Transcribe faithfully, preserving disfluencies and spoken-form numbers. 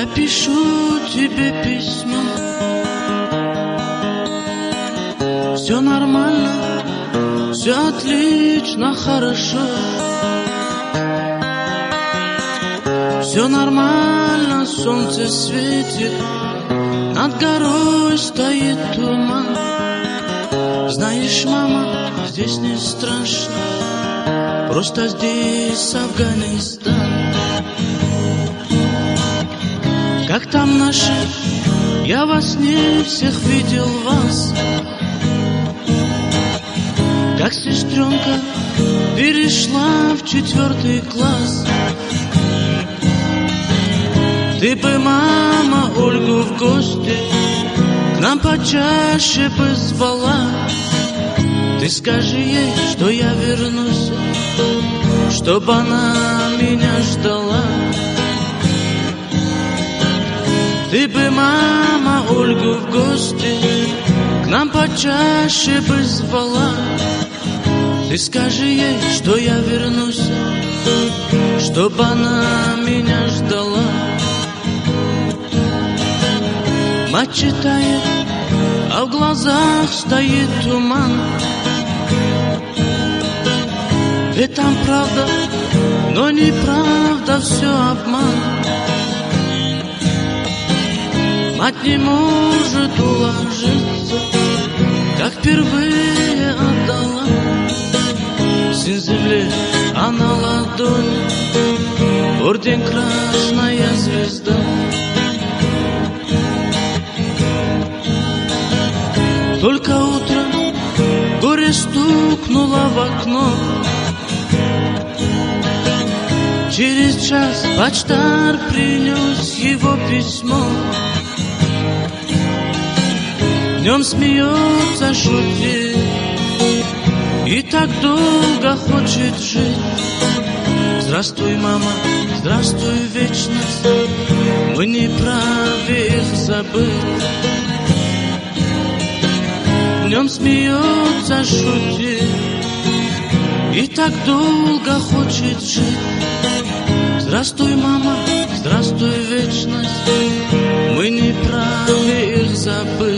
Я пишу тебе письмо. Все нормально, все отлично, хорошо. Все нормально, солнце светит, над горой стоит туман. Знаешь, мама, здесь не страшно, просто здесь Афганистан. Как там наши? Я во сне всех видел вас. Как сестренка перешла в четвертый класс. Ты бы, мама, Ольгу в гости к нам почаще бы звала. Ты скажи ей, что я вернусь, чтоб она меня ждала. Ты бы, мама, Ольгу в гости к нам почаще бы звала. Ты скажи ей, что я вернусь, чтоб она меня ждала. Мать читает, а в глазах стоит туман. Ведь там правда, но неправда, все обман. Мать не может уложиться, как впервые отдала сын земле, а на ладони орден Красная Звезда. Только утром горе стукнуло в окно. Через час почтарь принес его письмо. В нем смеется, шутит и так долго хочет жить. Здравствуй, мама, здравствуй, вечность, мы не праве их забыть. В нем смеется, шутит и так долго хочет жить. Здравствуй, мама, здравствуй, вечность, мы не праве их забыть.